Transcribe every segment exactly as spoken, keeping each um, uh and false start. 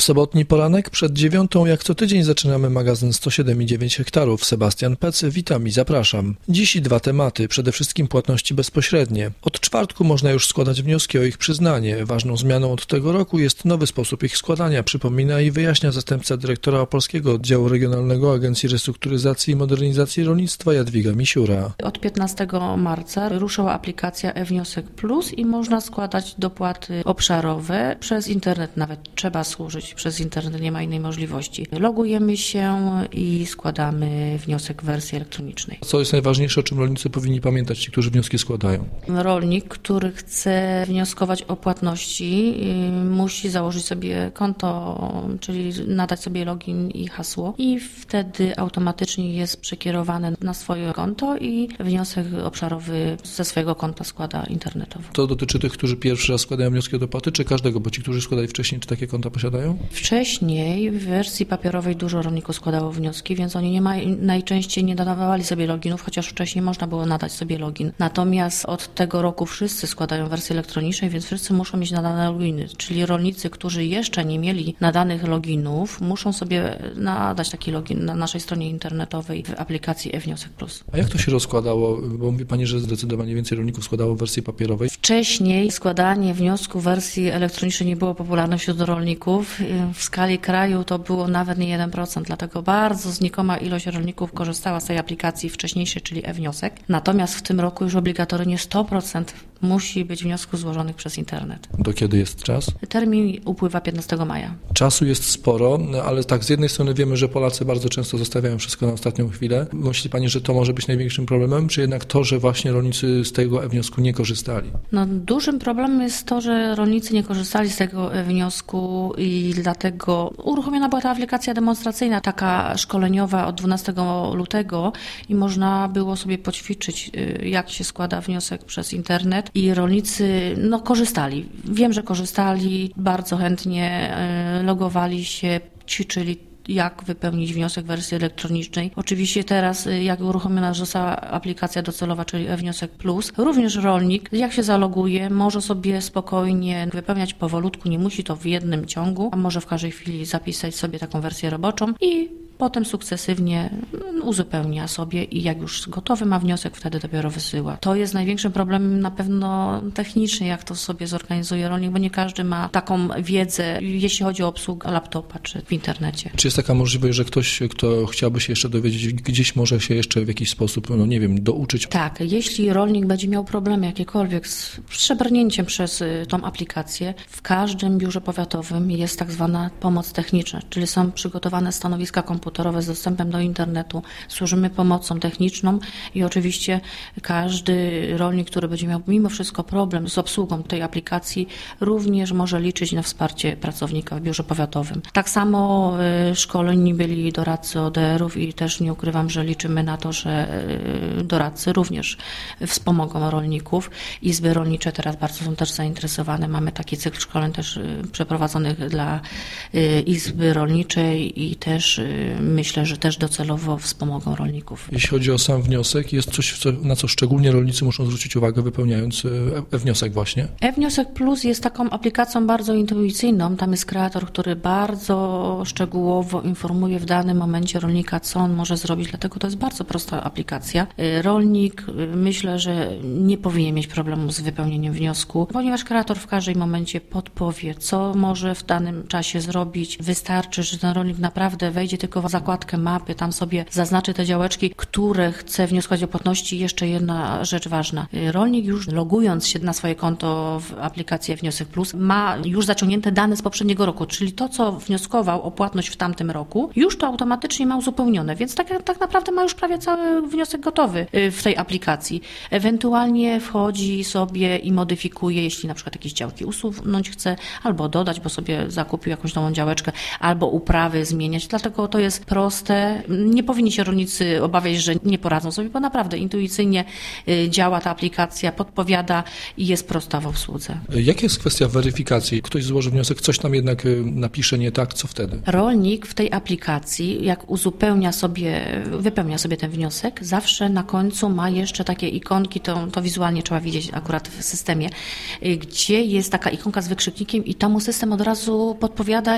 Sobotni poranek przed dziewiątą, jak co tydzień zaczynamy magazyn sto siedem i dziewięć hektarów. Sebastian Pec, witam i zapraszam. Dziś dwa tematy, przede wszystkim płatności bezpośrednie. Od czwartku można już składać wnioski o ich przyznanie. Ważną zmianą od tego roku jest nowy sposób ich składania, przypomina i wyjaśnia zastępca dyrektora Opolskiego Oddziału Regionalnego Agencji Restrukturyzacji i Modernizacji Rolnictwa Jadwiga Misiura. Od piętnastego marca ruszyła aplikacja e-Wniosek Plus i można składać dopłaty obszarowe przez internet. Nawet trzeba służyć przez internet, nie ma innej możliwości. Logujemy się i składamy wniosek w wersji elektronicznej. Co jest najważniejsze, o czym rolnicy powinni pamiętać, ci, którzy wnioski składają? Rolnik, który chce wnioskować o płatności, musi założyć sobie konto, czyli nadać sobie login i hasło i wtedy automatycznie jest przekierowany na swoje konto i wniosek obszarowy ze swojego konta składa internetowo. To dotyczy tych, którzy pierwszy raz składają wnioski o dopłaty, czy każdego? Bo ci, którzy składali wcześniej, czy takie konta posiadają? Wcześniej w wersji papierowej dużo rolników składało wnioski, więc oni nie ma, najczęściej nie nadawali sobie loginów, chociaż wcześniej można było nadać sobie login. Natomiast od tego roku wszyscy składają wersję elektroniczną, więc wszyscy muszą mieć nadane loginy. Czyli rolnicy, którzy jeszcze nie mieli nadanych loginów, muszą sobie nadać taki login na naszej stronie internetowej w aplikacji e-Wniosek Plus. A jak to się rozkładało? Bo mówi Pani, że zdecydowanie więcej rolników składało w wersji papierowej. Wcześniej składanie wniosku w wersji elektronicznej nie było popularne wśród rolników. W skali kraju to było nawet nie jeden procent, dlatego bardzo znikoma ilość rolników korzystała z tej aplikacji wcześniejszej, czyli e-Wniosek. Natomiast w tym roku już obligatoryjnie sto procent musi być wniosków złożonych przez internet. Do kiedy jest czas? Termin upływa piętnastego maja. Czasu jest sporo, ale tak z jednej strony wiemy, że Polacy bardzo często zostawiają wszystko na ostatnią chwilę. Myśli Pani, że to może być największym problemem, czy jednak to, że właśnie rolnicy z tego e-wniosku nie korzystali? No, dużym problemem jest to, że rolnicy nie korzystali z tego e-wniosku i dlatego uruchomiona była ta aplikacja demonstracyjna, taka szkoleniowa od dwunastego lutego i można było sobie poćwiczyć, jak się składa wniosek przez internet i rolnicy no, korzystali. Wiem, że korzystali, bardzo chętnie logowali się, ćwiczyli, jak wypełnić wniosek w wersji elektronicznej. Oczywiście teraz, jak uruchomiona została aplikacja docelowa, czyli e-Wniosek Plus, również rolnik, jak się zaloguje, może sobie spokojnie wypełniać powolutku, nie musi to w jednym ciągu, a może w każdej chwili zapisać sobie taką wersję roboczą i potem sukcesywnie uzupełnia sobie i jak już gotowy ma wniosek, wtedy dopiero wysyła. To jest największym problemem na pewno technicznie, jak to sobie zorganizuje rolnik, bo nie każdy ma taką wiedzę, jeśli chodzi o obsługę laptopa czy w internecie. Czy jest taka możliwość, że ktoś, kto chciałby się jeszcze dowiedzieć, gdzieś może się jeszcze w jakiś sposób, no nie wiem, douczyć? Tak, jeśli rolnik będzie miał problemy jakiekolwiek z przebrnięciem przez tą aplikację, w każdym biurze powiatowym jest tak zwana pomoc techniczna, czyli są przygotowane stanowiska komputerowe z dostępem do internetu. Służymy pomocą techniczną i oczywiście każdy rolnik, który będzie miał mimo wszystko problem z obsługą tej aplikacji, również może liczyć na wsparcie pracownika w biurze powiatowym. Tak samo szkoleni byli doradcy O D R-ów i też nie ukrywam, że liczymy na to, że doradcy również wspomogą rolników. Izby rolnicze teraz bardzo są też zainteresowane. Mamy taki cykl szkoleń też przeprowadzonych dla Izby Rolniczej i też myślę, że też docelowo wspomogą rolników. Jeśli chodzi o sam wniosek, jest coś, na co szczególnie rolnicy muszą zwrócić uwagę, wypełniając e-wniosek właśnie? e-Wniosek Plus jest taką aplikacją bardzo intuicyjną. Tam jest kreator, który bardzo szczegółowo informuje w danym momencie rolnika, co on może zrobić, dlatego to jest bardzo prosta aplikacja. Rolnik, myślę, że nie powinien mieć problemu z wypełnieniem wniosku, ponieważ kreator w każdym momencie podpowie, co może w danym czasie zrobić. Wystarczy, że ten rolnik naprawdę wejdzie tylko w zakładkę mapy, tam sobie zaznaczy te działeczki, które chce wnioskować o płatności. Jeszcze jedna rzecz ważna. Rolnik już logując się na swoje konto w aplikacji Wniosek Plus ma już zaciągnięte dane z poprzedniego roku, czyli to, co wnioskował o płatność w tamtym roku, już to automatycznie ma uzupełnione, więc tak, tak naprawdę ma już prawie cały wniosek gotowy w tej aplikacji. Ewentualnie wchodzi sobie i modyfikuje, jeśli na przykład jakieś działki usunąć chce, albo dodać, bo sobie zakupił jakąś nową działeczkę, albo uprawy zmieniać, dlatego to jest proste. Nie powinni się rolnicy obawiać, że nie poradzą sobie, bo naprawdę intuicyjnie działa ta aplikacja, podpowiada i jest prosta w obsłudze. Jaka jest kwestia weryfikacji? Ktoś złoży wniosek, coś tam jednak napisze nie tak, co wtedy? Rolnik w tej aplikacji, jak uzupełnia sobie, wypełnia sobie ten wniosek, zawsze na końcu ma jeszcze takie ikonki, to, to wizualnie trzeba widzieć akurat w systemie, gdzie jest taka ikonka z wykrzyknikiem i to mu system od razu podpowiada,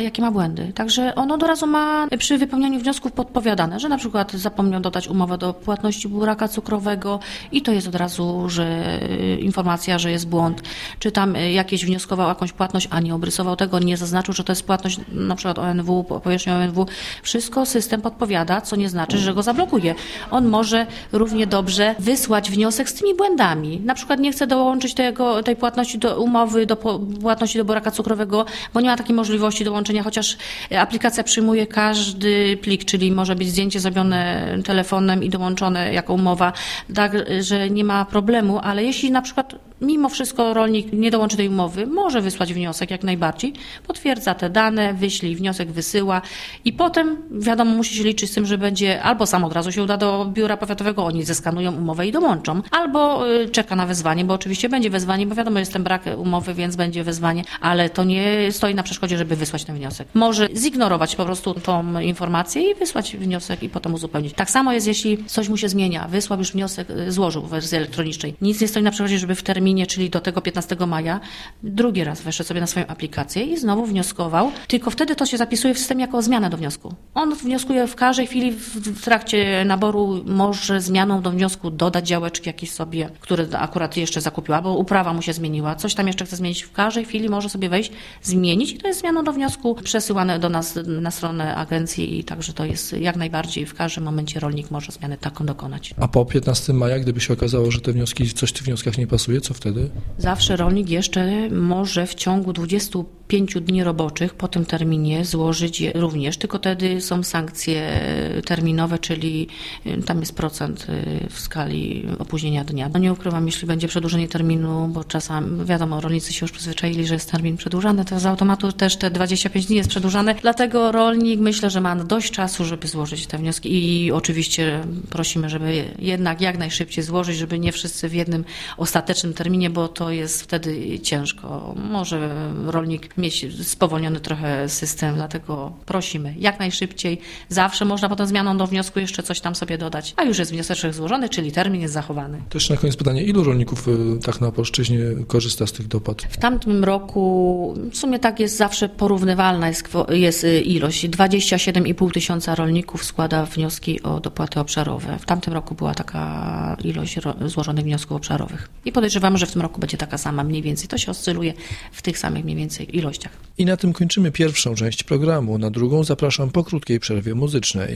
jakie ma błędy. Także on od razu ma przy wypełnianiu wniosków podpowiadane, że na przykład zapomniał dodać umowę do płatności buraka cukrowego i to jest od razu, że informacja, że jest błąd. Czy tam jakieś wnioskował jakąś płatność, a nie obrysował tego, nie zaznaczył, że to jest płatność na przykład O N W, powierzchnia O N W. Wszystko system podpowiada, co nie znaczy, że go zablokuje. On może równie dobrze wysłać wniosek z tymi błędami. Na przykład nie chce dołączyć tego, tej płatności do umowy, do płatności do buraka cukrowego, bo nie ma takiej możliwości dołączenia, chociaż aplikacja przyjmuje każdy plik, czyli może być zdjęcie zrobione telefonem i dołączone jako umowa, tak, że nie ma problemu, ale jeśli na przykład mimo wszystko rolnik nie dołączy tej umowy, może wysłać wniosek jak najbardziej, potwierdza te dane, wyśli wniosek, wysyła i potem wiadomo, musi się liczyć z tym, że będzie albo sam od razu się uda do biura powiatowego, oni zeskanują umowę i dołączą, albo czeka na wezwanie, bo oczywiście będzie wezwanie, bo wiadomo, jest ten brak umowy, więc będzie wezwanie, ale to nie stoi na przeszkodzie, żeby wysłać ten wniosek. Może zignorować po prostu tą informację i wysłać wniosek i potem uzupełnić. Tak samo jest, jeśli coś mu się zmienia, wysłał już wniosek, złożył w wersji elektronicznej. Nic nie stoi na przeszkodzie, żeby w terminie, czyli do tego piętnastego maja, drugi raz weszedł sobie na swoją aplikację i znowu wnioskował, tylko wtedy to się zapisuje w systemie jako zmiana do wniosku. On wnioskuje w każdej chwili w trakcie naboru, może zmianą do wniosku dodać działeczki jakieś sobie, które akurat jeszcze zakupiła, albo uprawa mu się zmieniła, coś tam jeszcze chce zmienić. W każdej chwili może sobie wejść, zmienić i to jest zmianą do wniosku przesyłane do nas na stronę agencji i także to jest jak najbardziej w każdym momencie rolnik może zmianę taką dokonać. A po piętnastego maja, gdyby się okazało, że te wnioski, coś w tych wnioskach nie pasuje, co wtedy? Zawsze rolnik jeszcze może w ciągu dwudziestu pięciu dni roboczych po tym terminie złożyć je również, tylko wtedy są sankcje terminowe, czyli tam jest procent w skali opóźnienia dnia. No nie ukrywam, jeśli będzie przedłużenie terminu, bo czasami, wiadomo, rolnicy się już przyzwyczaili, że jest termin przedłużany, to z automatu też te dwadzieścia pięć dni jest przedłużane, dlatego rolnik myślę, że ma dość czasu, żeby złożyć te wnioski i oczywiście prosimy, żeby jednak jak najszybciej złożyć, żeby nie wszyscy w jednym ostatecznym terminie, bo to jest wtedy ciężko. Może rolnik mieć spowolniony trochę system, dlatego prosimy jak najszybciej. Zawsze można potem zmianą do wniosku jeszcze coś tam sobie dodać, a już jest wniosek złożony, czyli termin jest zachowany. To jeszcze na koniec pytanie, ilu rolników tak na Opolszczyźnie korzysta z tych dopłat? W tamtym roku w sumie tak jest zawsze porównywalna jest, jest ilość. dwadzieścia siedem i pół tysiąca rolników składa wnioski o dopłaty obszarowe. W tamtym roku była taka ilość złożonych wniosków obszarowych. I podejrzewamy, że w tym roku będzie taka sama mniej więcej. To się oscyluje w tych samych mniej więcej ilościach. I na tym kończymy pierwszą część programu. Na drugą zapraszam po krótkiej przerwie muzycznej.